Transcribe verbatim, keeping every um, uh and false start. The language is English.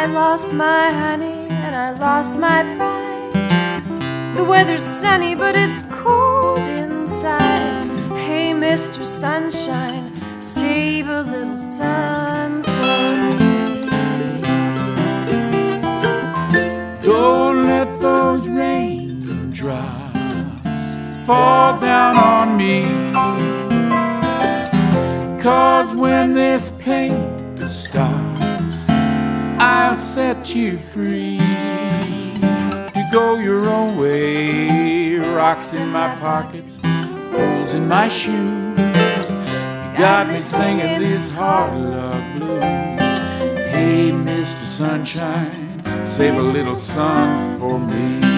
I lost my honey and I lost my pride. The weather's sunny, but it's cold inside. Hey, Mister Sunshine, save a little sun for me. Don't let those raindrops fall down on me, 'cause when this pain stops, I'll set you free. You go your own way, rocks in my pockets, holes in my shoes. You got me singing these hard luck blues. Hey, Mister Sunshine, save a little sun for me.